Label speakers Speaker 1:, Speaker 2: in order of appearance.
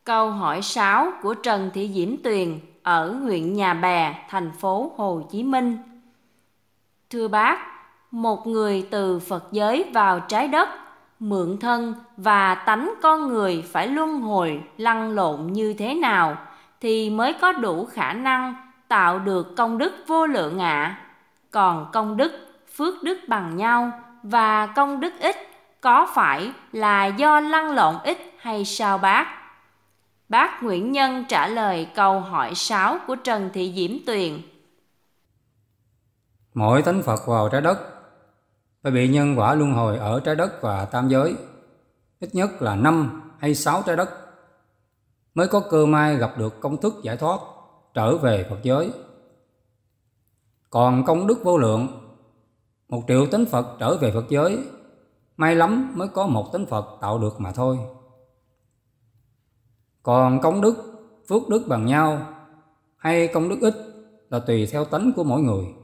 Speaker 1: Câu hỏi 6 của Trần Thị Diễm Tuyền ở huyện Nhà Bè, thành phố Hồ Chí Minh. Thưa bác, một người từ Phật giới vào trái đất, mượn thân và tánh con người phải luân hồi lăn lộn như thế nào thì mới có đủ khả năng tạo được công đức vô lượng ạ? Còn công đức, phước đức bằng nhau và công đức ít có phải là do lăn lộn ít hay sao bác? Bác Nguyễn Nhân trả lời câu hỏi 6 của Trần Thị Diễm Tuyền.
Speaker 2: Mỗi tánh Phật vào trái đất phải bị nhân quả luân hồi ở trái đất và tam giới, ít nhất là 5 hay 6 trái đất, mới có cơ may gặp được công thức giải thoát trở về Phật giới. Còn công đức vô lượng, 1.000.000 tánh Phật trở về Phật giới, may lắm mới có một tánh Phật tạo được mà thôi. Còn công đức, phước đức bằng nhau hay công đức ít là tùy theo tánh của mỗi người.